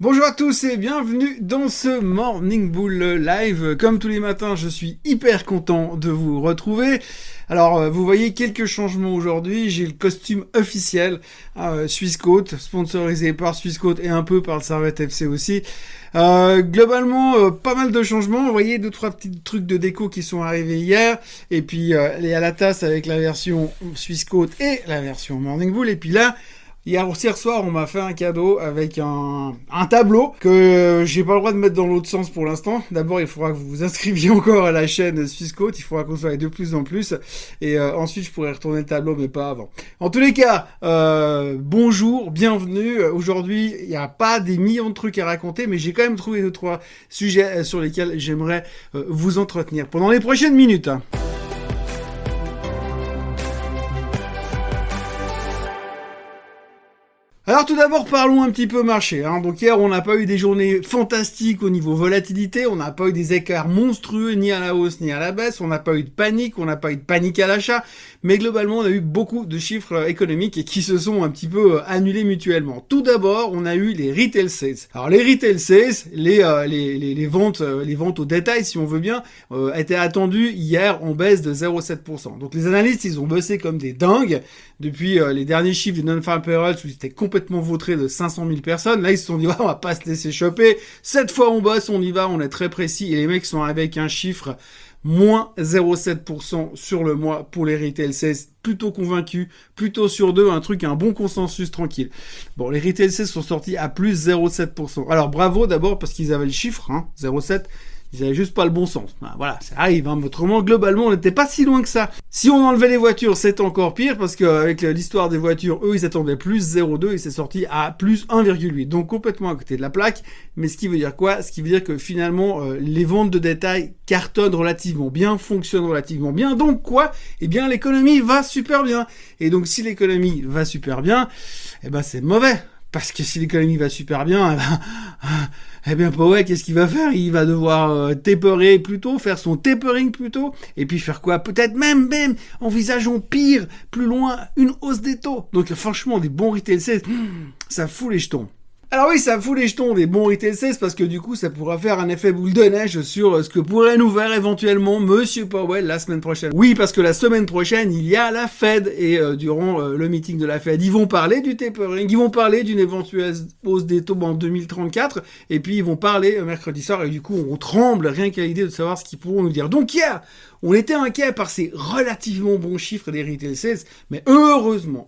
Bonjour à tous et bienvenue dans ce Morning Bull Live. Comme tous les matins, je suis hyper content de vous retrouver. Alors, vous voyez quelques changements aujourd'hui. J'ai le costume officiel Swissquote, sponsorisé par Swissquote et un peu par le Servette FC aussi. Globalement, pas mal de changements. Vous voyez 2-3 petits trucs de déco qui sont arrivés hier. Et puis, les à la tasse avec la version Swissquote et la version Morning Bull. Et puis là, hier soir, on m'a fait un cadeau avec un tableau que j'ai pas le droit de mettre dans l'autre sens pour l'instant. D'abord, il faudra que vous vous inscriviez encore à la chaîne Swissquote. Il faudra qu'on soit de plus en plus. Et ensuite, je pourrai retourner le tableau, mais pas avant. En tous les cas, bonjour, bienvenue. Aujourd'hui, il n'y a pas des millions de trucs à raconter, mais j'ai quand même trouvé 2-3 sujets sur lesquels j'aimerais vous entretenir pendant les prochaines minutes. Alors tout d'abord, parlons un petit peu marché. Donc hier, on n'a pas eu des journées fantastiques au niveau volatilité, on n'a pas eu des écarts monstrueux ni à la hausse ni à la baisse, on n'a pas eu de panique, à l'achat, mais globalement, on a eu beaucoup de chiffres économiques qui se sont un petit peu annulés mutuellement. Tout d'abord, on a eu les retail sales. Alors les retail sales, les ventes au détail, si on veut bien, étaient attendues hier en baisse de 0,7%. Donc les analystes, ils ont bossé comme des dingues depuis les derniers chiffres du non-farm payroll, où c'était complètement vautré de 500 000 personnes. Là, ils se sont dit, on va pas se laisser choper. Cette fois, on bosse, on y va, on est très précis. Et les mecs sont avec un chiffre moins 0,7% sur le mois pour les retail sales. Plutôt convaincus, plutôt sur deux, un bon consensus tranquille. Bon, les retail sales sont sortis à plus 0,7%. Alors, bravo d'abord parce qu'ils avaient le chiffre, 0,7%. Ils avaient juste pas le bon sens. Voilà, ça arrive. Autrement, globalement, on n'était pas si loin que ça. Si on enlevait les voitures, c'est encore pire parce qu'avec l'histoire des voitures, eux, ils attendaient plus 0,2 et c'est sorti à plus 1,8. Donc complètement à côté de la plaque. Mais ce qui veut dire quoi? Ce qui veut dire que finalement, les ventes de détail cartonnent relativement bien, fonctionnent relativement bien. Donc quoi? Eh bien, l'économie va super bien. Et donc, si l'économie va super bien, c'est mauvais. Parce que si l'économie va super bien, Powell, qu'est-ce qu'il va faire? Il va devoir taperer plutôt, faire son tapering plutôt, et puis faire quoi? Peut-être même, envisageons pire, plus loin, une hausse des taux. Donc franchement, des bons retail sales, ça fout les jetons. Alors oui, ça fout les jetons des bons retail sales parce que du coup, ça pourra faire un effet boule de neige sur ce que pourrait nous faire éventuellement Monsieur Powell la semaine prochaine. Oui, parce que la semaine prochaine, il y a la Fed et durant le meeting de la Fed, ils vont parler du tapering, ils vont parler d'une éventuelle hausse des taux en 2034 et puis ils vont parler mercredi soir et du coup, on tremble rien qu'à l'idée de savoir ce qu'ils pourront nous dire. Donc hier, on était inquiet par ces relativement bons chiffres des retail sales, mais heureusement,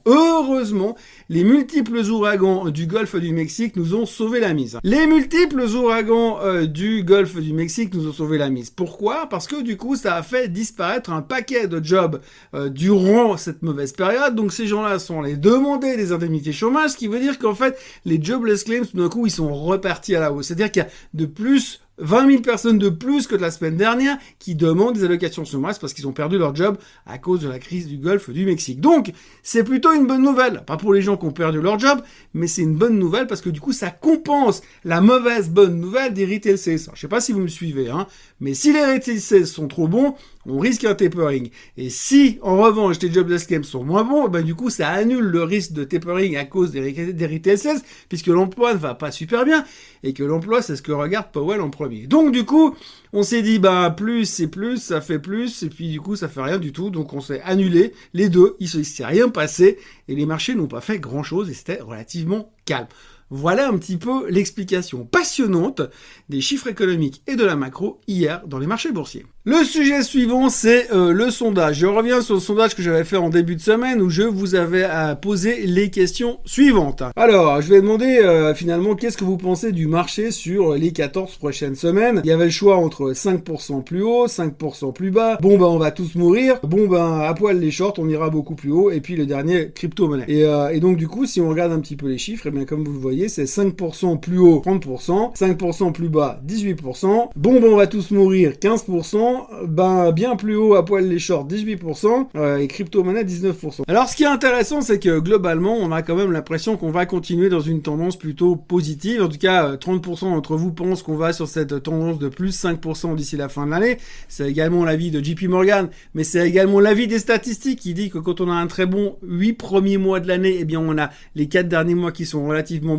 les multiples ouragans du Golfe du Mexique nous ont sauvé la mise. Les multiples ouragans du Golfe du Mexique nous ont sauvé la mise. Pourquoi? Parce que du coup, ça a fait disparaître un paquet de jobs durant cette mauvaise période. Donc ces gens-là sont allés demander des indemnités chômage, ce qui veut dire qu'en fait, les jobless claims, tout d'un coup, ils sont repartis à la hausse. C'est-à-dire qu'il y a de plus 20 000 personnes de plus que de la semaine dernière qui demandent des allocations chômage parce qu'ils ont perdu leur job à cause de la crise du Golfe du Mexique. Donc, c'est plutôt une bonne nouvelle. Pas pour les gens qui ont perdu leur job, mais c'est une bonne nouvelle parce que du coup, ça compense la mauvaise bonne nouvelle des retail sales. Je sais pas si vous me suivez, mais si les retail sales sont trop bons, on risque un tapering. Et si, en revanche, les jobless claims sont moins bons, du coup, ça annule le risque de tapering à cause des retail sales, puisque l'emploi ne va pas super bien, et que l'emploi, c'est ce que regarde Powell en premier. Donc, du coup, on s'est dit, plus c'est plus, ça fait plus, et puis du coup, ça fait rien du tout, donc on s'est annulé les deux, il s'est rien passé, et les marchés n'ont pas fait grand-chose, et c'était relativement calme. Voilà un petit peu l'explication passionnante des chiffres économiques et de la macro hier dans les marchés boursiers. Le sujet suivant, c'est le sondage. Je reviens sur le sondage que j'avais fait en début de semaine où je vous avais posé les questions suivantes. Alors, je vais demander finalement qu'est-ce que vous pensez du marché sur les 14 prochaines semaines. Il y avait le choix entre 5% plus haut, 5% plus bas. On va tous mourir. à poil les shorts, on ira beaucoup plus haut. Et puis le dernier, crypto-monnaie. Et donc du coup, si on regarde un petit peu les chiffres, comme vous le voyez, c'est 5% plus haut, 30%, 5% plus bas, 18%. On va tous mourir, 15%. Bien plus haut à poil les shorts, 18%, et crypto-monnaie, 19%. Alors, ce qui est intéressant, c'est que globalement, on a quand même l'impression qu'on va continuer dans une tendance plutôt positive. En tout cas, 30% d'entre vous pensent qu'on va sur cette tendance de plus 5% d'ici la fin de l'année. C'est également l'avis de JP Morgan, mais c'est également l'avis des statistiques qui dit que quand on a un très bon 8 premiers mois de l'année, on a les 4 derniers mois qui sont relativement bons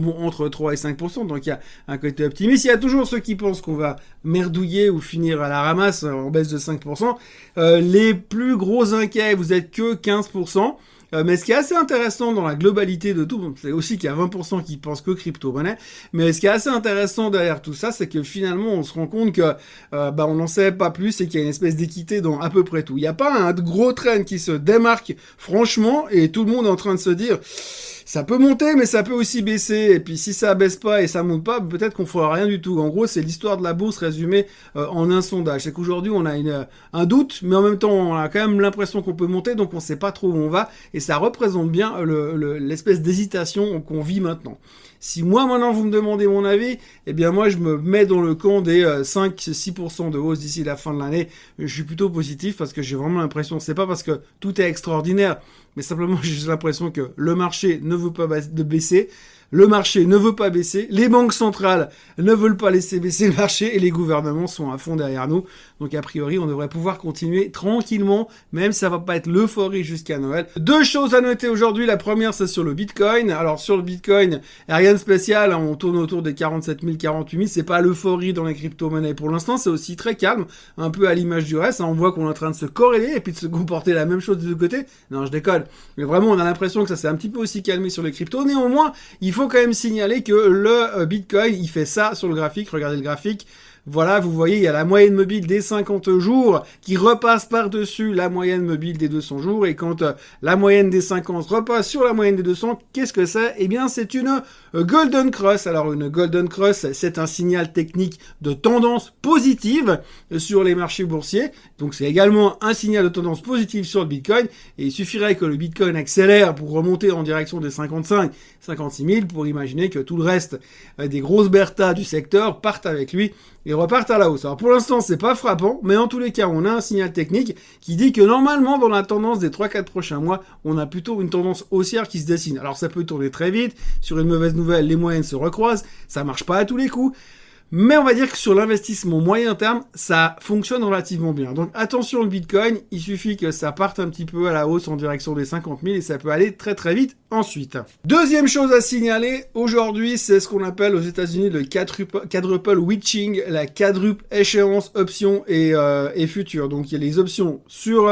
vont entre 3 et 5%, donc il y a un côté optimiste. Il y a toujours ceux qui pensent qu'on va merdouiller ou finir à la ramasse en baisse de 5%. Les plus gros inquiets, vous êtes que 15%. Mais ce qui est assez intéressant dans la globalité de tout, c'est aussi qu'il y a 20% qui pensent que crypto-monnaie, mais ce qui est assez intéressant derrière tout ça, c'est que finalement on se rend compte que on n'en sait pas plus et qu'il y a une espèce d'équité dans à peu près tout. Il n'y a pas un gros trend qui se démarque franchement et tout le monde est en train de se dire ça peut monter, mais ça peut aussi baisser. Et puis si ça baisse pas et ça monte pas, peut-être qu'on fera rien du tout. En gros, c'est l'histoire de la bourse résumée en un sondage. C'est qu'aujourd'hui, on a un doute, mais en même temps, on a quand même l'impression qu'on peut monter, donc on sait pas trop où on va. Et ça représente bien l'espèce d'hésitation qu'on vit maintenant. Si moi, maintenant, vous me demandez mon avis, eh bien moi, je me mets dans le camp des 5-6% de hausse d'ici la fin de l'année. Je suis plutôt positif parce que j'ai vraiment l'impression, c'est pas parce que tout est extraordinaire, mais simplement j'ai l'impression que le marché ne veut pas baisser. Le marché ne veut pas baisser, les banques centrales ne veulent pas laisser baisser le marché et les gouvernements sont à fond derrière nous. Donc a priori, on devrait pouvoir continuer tranquillement, même si ça va pas être l'euphorie jusqu'à Noël. Deux choses à noter aujourd'hui. La première, c'est sur le Bitcoin. Alors sur le Bitcoin, rien de spécial, hein, on tourne autour des 47 000, 48 000. C'est pas l'euphorie dans les crypto-monnaies. Pour l'instant, c'est aussi très calme, un peu à l'image du reste. Hein, on voit qu'on est en train de se corréler et puis de se comporter la même chose des deux côtés. Non, je déconne. Mais vraiment, on a l'impression que ça s'est un petit peu aussi calmé sur les cryptos. Néanmoins, il faut quand même signaler que le Bitcoin, il fait ça sur le graphique. Regardez le graphique. Voilà, vous voyez, il y a la moyenne mobile des 50 jours qui repasse par-dessus la moyenne mobile des 200 jours. Et quand la moyenne des 50 repasse sur la moyenne des 200, qu'est-ce que c'est? Eh bien, c'est une Golden Cross. Alors, une Golden Cross, c'est un signal technique de tendance positive sur les marchés boursiers. Donc, c'est également un signal de tendance positive sur le Bitcoin. Et il suffirait que le Bitcoin accélère pour remonter en direction des 55, 56 000 pour imaginer que tout le reste des grosses bertas du secteur partent avec lui et repartent à la hausse. Alors pour l'instant, c'est pas frappant, mais en tous les cas, on a un signal technique qui dit que normalement, dans la tendance des 3-4 prochains mois, on a plutôt une tendance haussière qui se dessine. Alors ça peut tourner très vite, sur une mauvaise nouvelle, les moyennes se recroisent, ça marche pas à tous les coups, mais on va dire que sur l'investissement moyen terme, ça fonctionne relativement bien. Donc attention le Bitcoin, il suffit que ça parte un petit peu à la hausse en direction des 50 000 et ça peut aller très très vite ensuite. Deuxième chose à signaler, aujourd'hui, c'est ce qu'on appelle aux États-Unis le quadruple witching, la quadruple échéance options et futures. Donc il y a les options sur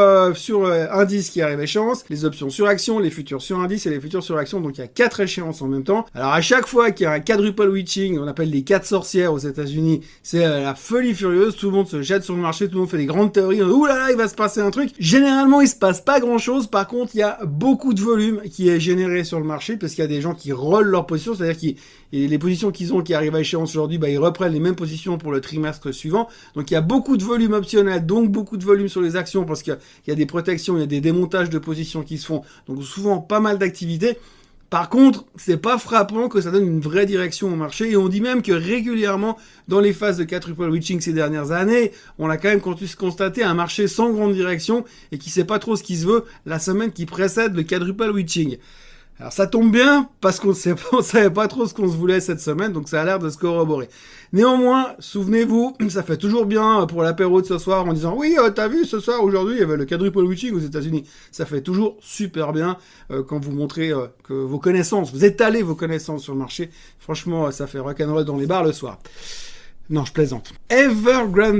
indice qui arrivent à échéance, les options sur action, les futures sur indice et les futures sur action. Donc il y a 4 échéances en même temps. Alors à chaque fois qu'il y a un quadruple witching, on appelle les 4 sorcières aux États-Unis, c'est la folie furieuse, tout le monde se jette sur le marché, tout le monde fait des grandes théories, ouh là là, il va se passer un truc. Généralement, il se passe pas grand-chose, par contre, il y a beaucoup de volume qui est généré sur le marché, parce qu'il y a des gens qui rollent leurs positions, c'est-à-dire les positions qu'ils ont qui arrivent à échéance aujourd'hui, ils reprennent les mêmes positions pour le trimestre suivant. Donc il y a beaucoup de volume optionnel, donc beaucoup de volume sur les actions, parce qu'il y a des protections, il y a des démontages de positions qui se font, donc souvent pas mal d'activités. Par contre, c'est pas frappant que ça donne une vraie direction au marché, et on dit même que régulièrement, dans les phases de quadruple witching ces dernières années, on a quand même constaté un marché sans grande direction, et qui sait pas trop ce qui se veut la semaine qui précède le quadruple witching. Alors ça tombe bien, parce qu'on savait pas trop ce qu'on se voulait cette semaine, donc ça a l'air de se corroborer. Néanmoins, souvenez-vous, ça fait toujours bien pour l'apéro de ce soir en disant « Oui, t'as vu, ce soir, aujourd'hui, il y avait le quadruple witching aux États-Unis » Ça fait toujours super bien quand vous montrez que vos connaissances, vous étalez vos connaissances sur le marché. Franchement, ça fait rock'n'roll dans les bars le soir. Non, je plaisante. Evergrande,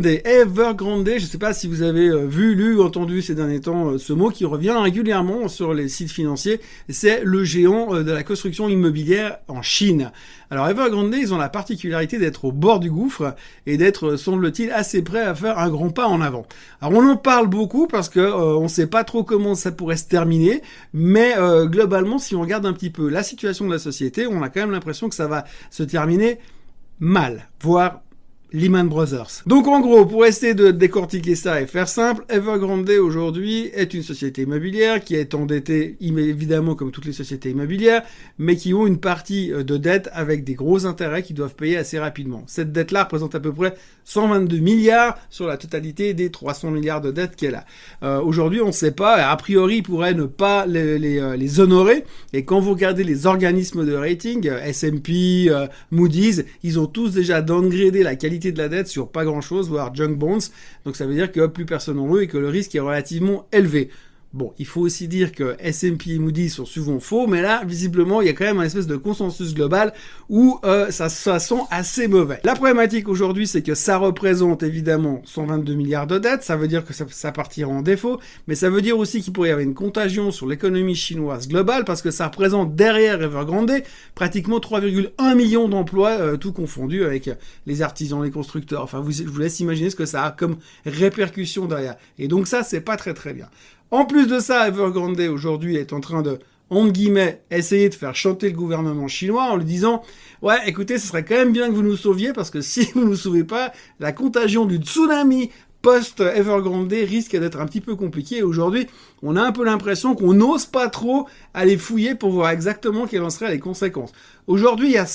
je sais pas si vous avez vu, lu, entendu ces derniers temps ce mot qui revient régulièrement sur les sites financiers, c'est le géant de la construction immobilière en Chine. Alors Evergrande, ils ont la particularité d'être au bord du gouffre et d'être, semble-t-il, assez prêts à faire un grand pas en avant. Alors on en parle beaucoup parce que on sait pas trop comment ça pourrait se terminer, mais globalement, si on regarde un petit peu la situation de la société, on a quand même l'impression que ça va se terminer mal, voire Lehman Brothers. Donc en gros, pour essayer de décortiquer ça et faire simple, Evergrande aujourd'hui est une société immobilière qui est endettée évidemment comme toutes les sociétés immobilières, mais qui ont une partie de dette avec des gros intérêts qu'ils doivent payer assez rapidement. Cette dette-là représente à peu près 122 milliards sur la totalité des 300 milliards de dettes qu'elle a. Aujourd'hui, on ne sait pas, a priori, ils pourraient ne pas les honorer, et quand vous regardez les organismes de rating, S&P, Moody's, ils ont tous déjà downgradé la qualité de la dette sur pas grand chose, voire junk bonds, donc ça veut dire que plus personne en veut et que le risque est relativement élevé. Bon, il faut aussi dire que S&P et Moody's sont souvent faux, mais là, visiblement, il y a quand même un espèce de consensus global où ça sent assez mauvais. La problématique aujourd'hui, c'est que ça représente évidemment 122 milliards de dettes, ça veut dire que ça partira en défaut, mais ça veut dire aussi qu'il pourrait y avoir une contagion sur l'économie chinoise globale, parce que ça représente derrière Evergrande pratiquement 3,1 millions d'emplois, tout confondu avec les artisans, les constructeurs. Enfin, je vous laisse imaginer ce que ça a comme répercussion derrière. Et donc ça, c'est pas très très bien. En plus de ça, Evergrande aujourd'hui est en train de, entre guillemets, essayer de faire chanter le gouvernement chinois en lui disant « Ouais, écoutez, ce serait quand même bien que vous nous sauviez parce que si vous ne nous sauvez pas, la contagion du tsunami post-Evergrande risque d'être un petit peu compliquée. » Et aujourd'hui, on a un peu l'impression qu'on n'ose pas trop aller fouiller pour voir exactement quelles en seraient les conséquences. Aujourd'hui, il y a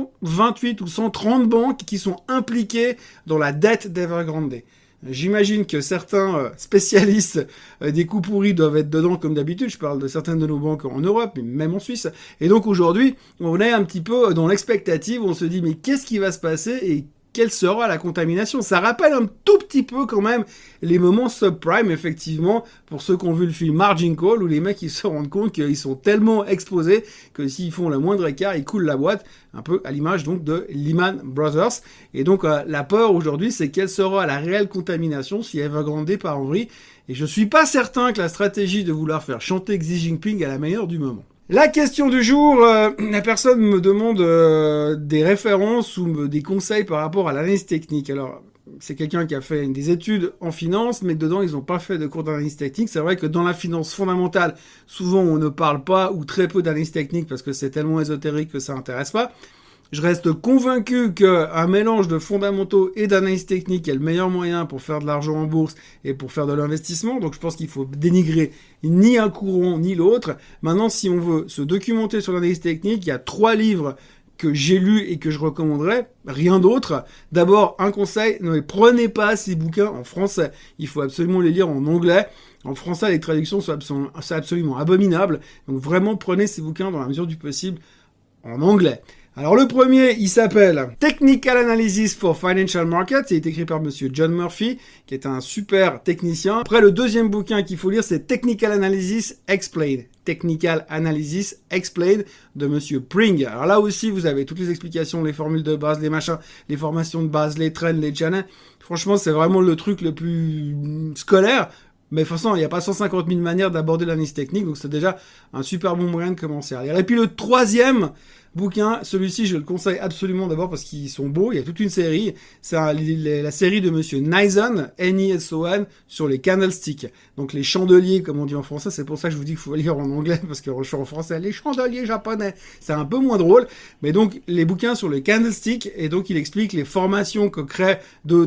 128 ou 130 banques qui sont impliquées dans la dette d'Evergrande. J'imagine que certains spécialistes des coups pourris doivent être dedans comme d'habitude. Je parle de certaines de nos banques en Europe, mais même en Suisse. Et donc aujourd'hui, on est un petit peu dans l'expectative. On se dit, mais qu'est-ce qui va se passer et quelle sera la contamination? Ça rappelle un tout petit peu quand même les moments subprime, effectivement, pour ceux qui ont vu le film Margin Call, où les mecs ils se rendent compte qu'ils sont tellement exposés que s'ils font le moindre écart, ils coulent la boîte, un peu à l'image donc de Lehman Brothers. Et donc la peur aujourd'hui, c'est quelle sera la réelle contamination si Evergrande part en vrille. Et je suis pas certain que la stratégie de vouloir faire chanter Xi Jinping est la meilleure du moment. La question du jour, la personne me demande des références ou des conseils par rapport à l'analyse technique. Alors, c'est quelqu'un qui a fait des études en finance, mais dedans, ils n'ont pas fait de cours d'analyse technique. C'est vrai que dans la finance fondamentale, souvent, on ne parle pas ou très peu d'analyse technique parce que c'est tellement ésotérique que ça n'intéresse pas. Je reste convaincu qu'un mélange de fondamentaux et d'analyse technique est le meilleur moyen pour faire de l'argent en bourse et pour faire de l'investissement. Donc je pense qu'il faut dénigrer ni un courant ni l'autre. Maintenant, si on veut se documenter sur l'analyse technique, il y a 3 livres que j'ai lus et que je recommanderais, rien d'autre. D'abord, un conseil, ne prenez pas ces bouquins en français. Il faut absolument les lire en anglais. En français, les traductions sont absolument abominables. Donc vraiment, prenez ces bouquins dans la mesure du possible en anglais. Alors le premier, il s'appelle Technical Analysis for Financial Markets, il est écrit par monsieur John Murphy, qui est un super technicien. Après, le deuxième bouquin qu'il faut lire, c'est Technical Analysis Explained. Technical Analysis Explained de monsieur Pring. Alors là aussi, vous avez toutes les explications, les formules de base, les machins, les formations de base, les trends, les channels. Franchement, c'est vraiment le truc le plus scolaire. Mais de toute façon, il n'y a pas 150 000 manières d'aborder l'analyse technique, donc c'est déjà un super bon moyen de commencer à lire. Et puis le troisième bouquin, celui-ci, je le conseille absolument d'abord parce qu'ils sont beaux, il y a toute une série, c'est la série de monsieur Nison, N-I-S-O-N, sur les candlesticks. Donc les chandeliers, comme on dit en français, c'est pour ça que je vous dis qu'il faut lire en anglais, parce que je suis en français, les chandeliers japonais, c'est un peu moins drôle, mais donc les bouquins sur les candlesticks, et donc il explique les formations que crée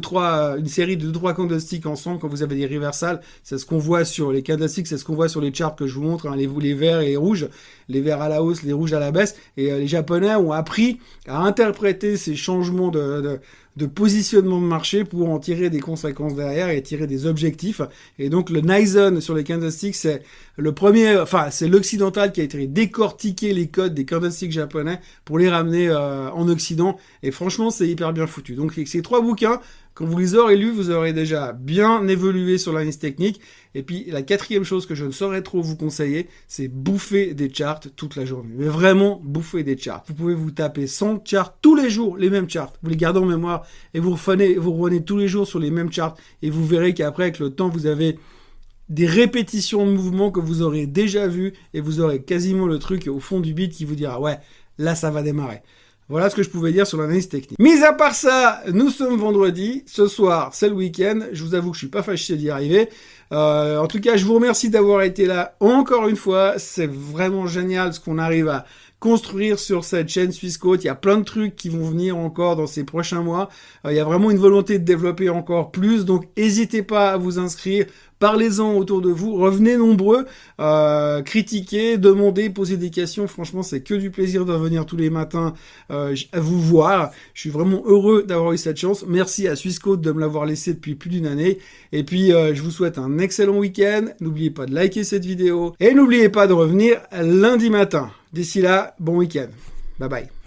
une série de 2-3 candlesticks ensemble quand vous avez des reversals, c'est ce qu'on voit sur les candlesticks, c'est ce qu'on voit sur les charts que je vous montre, hein, les verts et les rouges, les verts à la hausse, les rouges à la baisse, et les Japonais ont appris à interpréter ces changements de positionnement de marché pour en tirer des conséquences derrière et tirer des objectifs. Et donc le Nison sur les candlesticks, c'est le premier, enfin c'est l'occidental qui a été décortiquer les codes des candlesticks japonais pour les ramener en Occident. Et franchement, c'est hyper bien foutu. Donc ces 3 bouquins, quand vous les aurez lus, vous aurez déjà bien évolué sur l'analyse technique. Et puis, la 4e chose que je ne saurais trop vous conseiller, c'est bouffer des charts toute la journée. Mais vraiment, bouffer des charts. Vous pouvez vous taper 100 charts tous les jours, les mêmes charts. Vous les gardez en mémoire et vous revenez tous les jours sur les mêmes charts. Et vous verrez qu'après, avec le temps, vous avez des répétitions de mouvements que vous aurez déjà vus et vous aurez quasiment le truc au fond du bit qui vous dira « Ouais, là, ça va démarrer ». Voilà ce que je pouvais dire sur l'analyse technique. Mis à part ça, nous sommes vendredi. Ce soir, c'est le week-end. Je vous avoue que je suis pas fâché d'y arriver. En tout cas, je vous remercie d'avoir été là encore une fois. C'est vraiment génial ce qu'on arrive à construire sur cette chaîne Swissquote. Il y a plein de trucs qui vont venir encore dans ces prochains mois. Il y a vraiment une volonté de développer encore plus. Donc, n'hésitez pas à vous inscrire. Parlez-en autour de vous, revenez nombreux, critiquez, demandez, posez des questions. Franchement, c'est que du plaisir de revenir tous les matins à vous voir. Je suis vraiment heureux d'avoir eu cette chance. Merci à Swissquote de me l'avoir laissé depuis plus d'1 année. Et puis, je vous souhaite un excellent week-end. N'oubliez pas de liker cette vidéo et n'oubliez pas de revenir lundi matin. D'ici là, bon week-end. Bye bye.